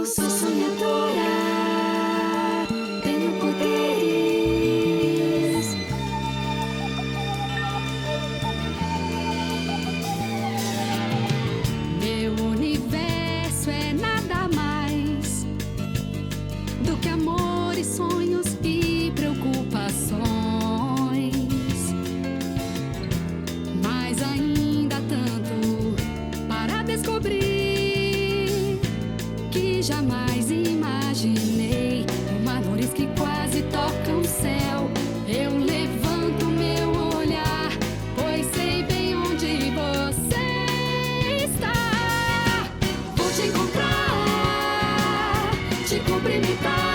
Eu sou sonhadora, tenho poderes. Meu universo é nada mais do que amor e sonhos e preocupações. Mas ainda tanto para descobrir que jamais imaginei. Valores que quase tocam o céu. Eu levanto meu olhar, pois sei bem onde você está. Vou te encontrar, te cumprimentar.